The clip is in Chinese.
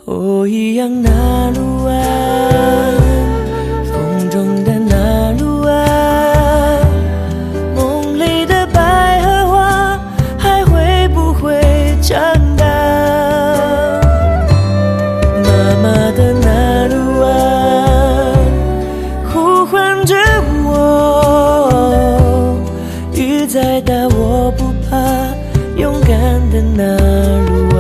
哦，一样那路啊，风中的那路啊，梦里的百合花还会不会长大？妈妈的那路啊，呼唤着我，雨再大我不怕，勇敢的那路。